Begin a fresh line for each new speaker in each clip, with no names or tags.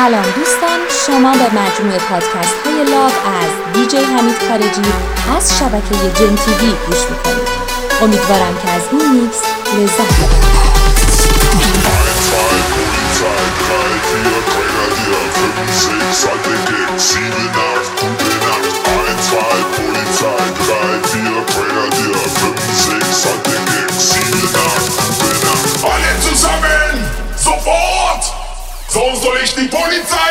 سلام دوستان، شما به مجموعه پادکست های لاو از دیجی حمید خارجی از شبکه جن تیوی گوش میکنید. امیدوارم که از این میکس لذت ببرید.
Alle zusammen, sofort! So soll ich die Polizei!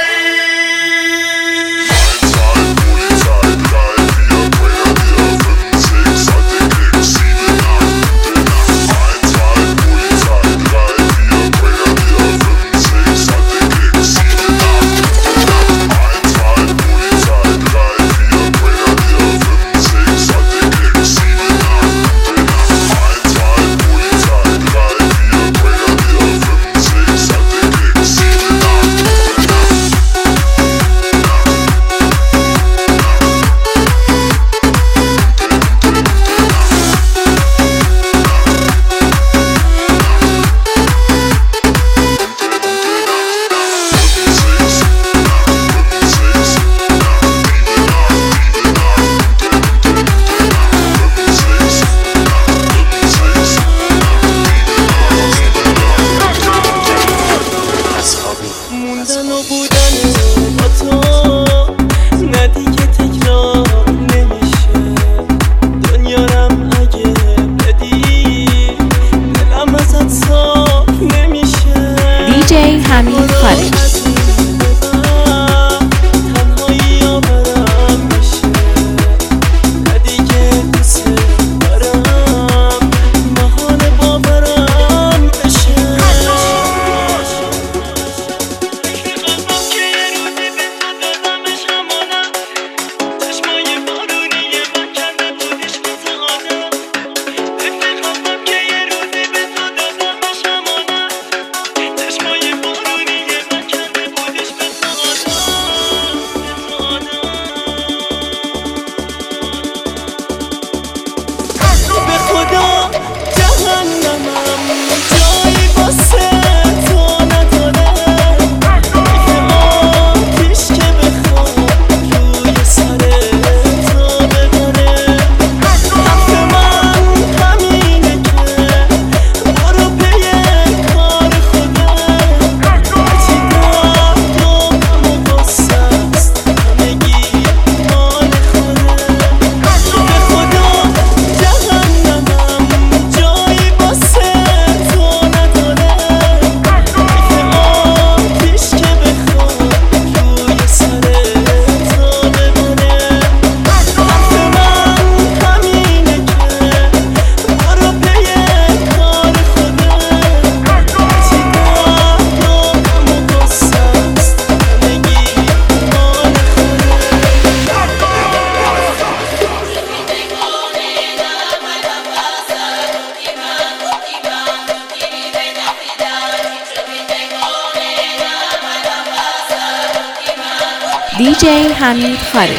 دیجی حمید خارجی.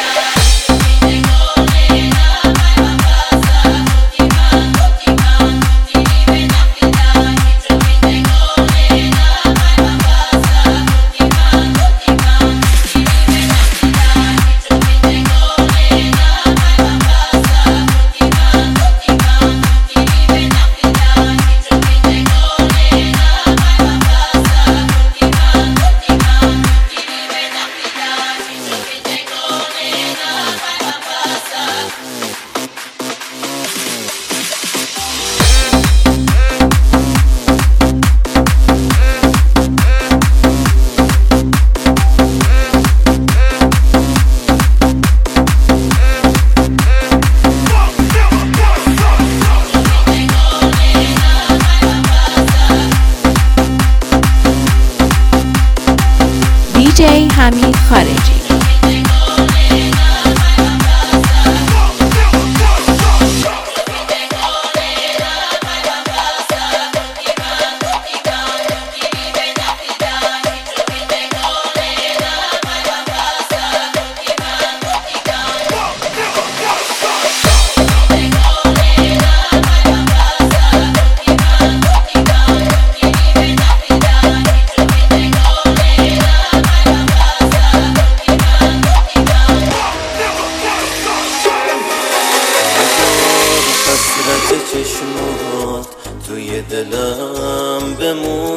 دیجی حمید خارجی.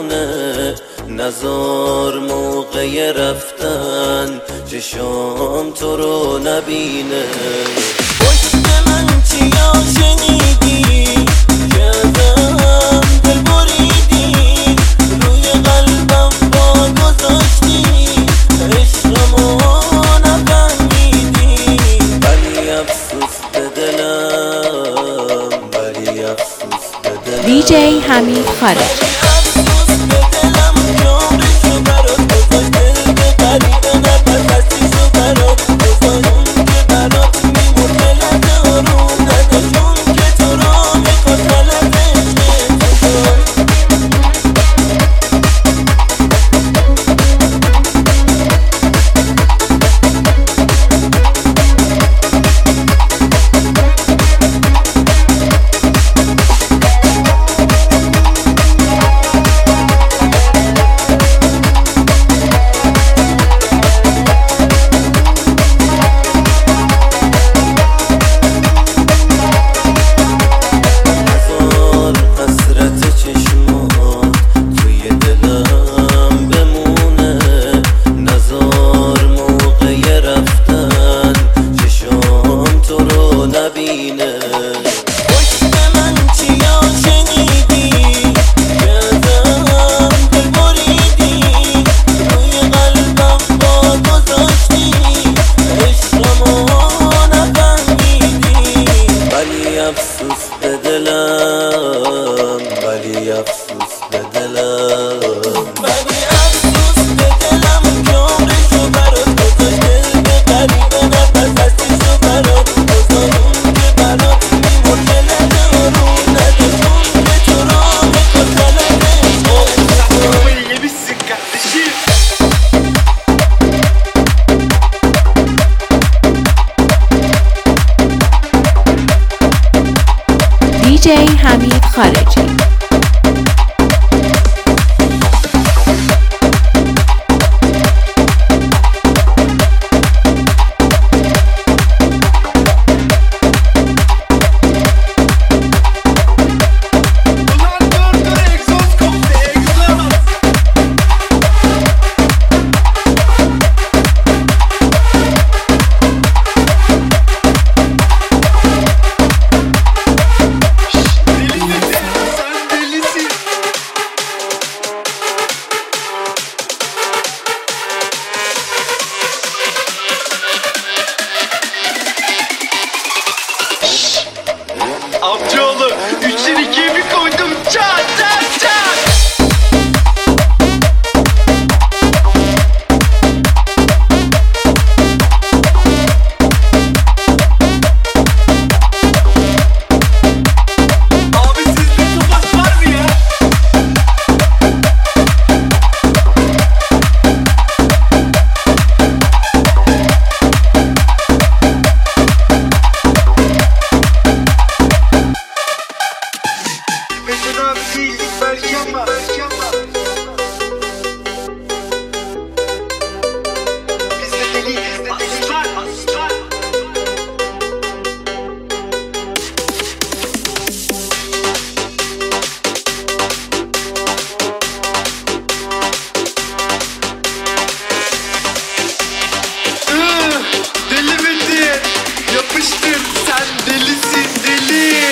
بمونه، نزار موقع رفتن چشام تو رو نبینه. پشت من چیا شنیدی که ازم دل بریدی، روی قلبم با گذاشتی، عشقمو نفهمیدی. ولی افسوس به دلم، ولی افسوس به دلم.
دیجی حمید خارجی. دیجی حمید خارجی.
Amcaoğlu 3'ten 2'ye bir koydum, çat çat çat. Abi sizde topaç var mı ya? Belki ama biz de deli aslan aslan. Deli Mete yapıştır, sen delisin deli.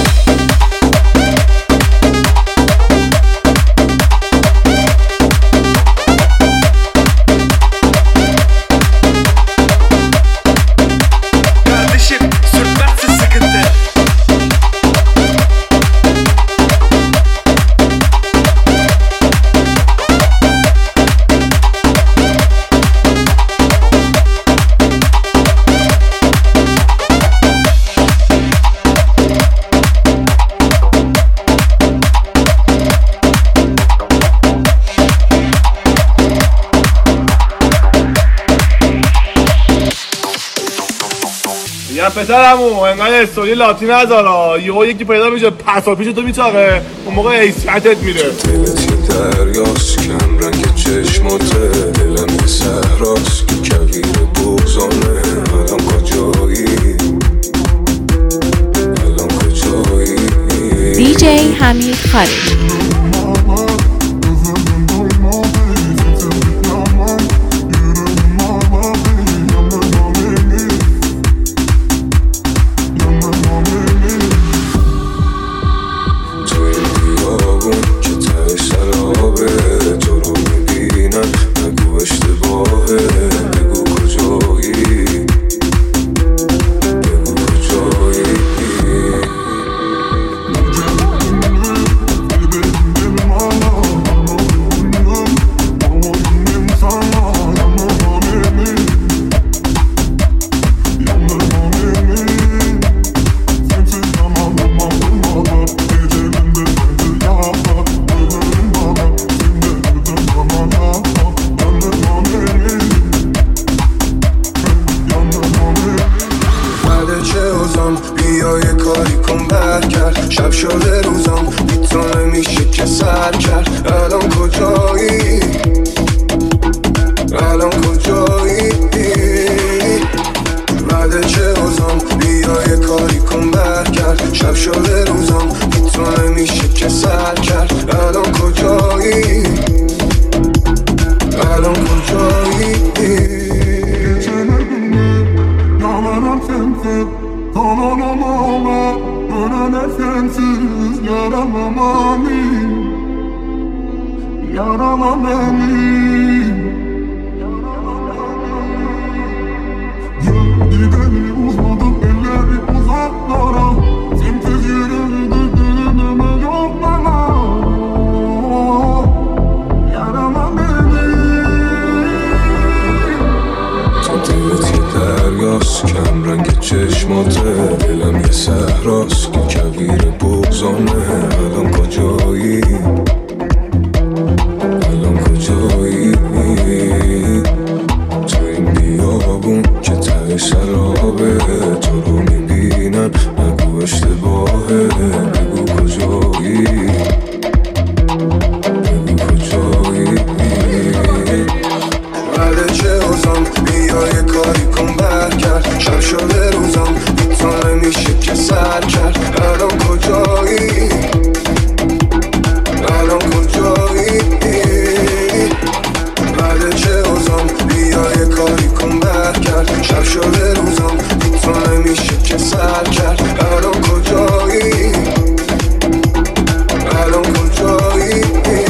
یا پسرمو انقدر استوری لاتی نذارا، یهو یکی پیدا میشه پسا پیش تو میچاقه، اون موقع حیثیتت میره.
دلتی دریاست کم رنگ چشماته، دلم یه صحراست که کویر بغضانه. الان کجایی، الان کجایی؟
دیجی حمید خارجی.
چشماته دلم یه صحراست که کویر بغضانه الان کجایی الان کجایی تو این بیابون که ته سرابه تو رو میبینم نگو اشتباهه بگو کجایی بگو کجایی بله چه اوزان بیا یه کاری کن برگرد شب شده روزم بیتا نمیشه که سر کرد الان کجایی الان کجایی بله چه اوزان بیا یه کاری کن برگرد شب شده روزم بیتا نمیشه که سر کرد الان کجایی الان کجایی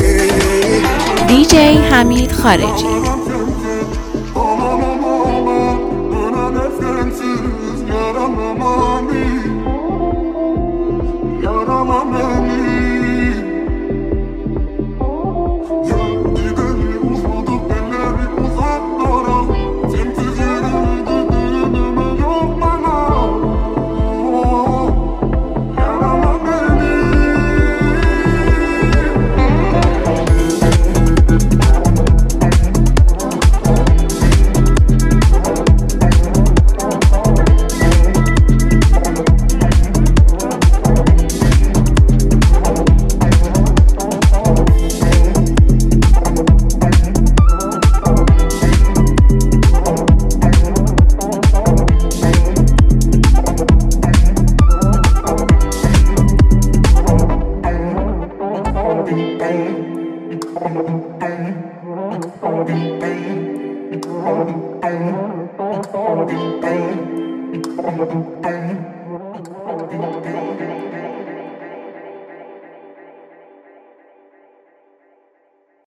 دیجی حمید خارجی.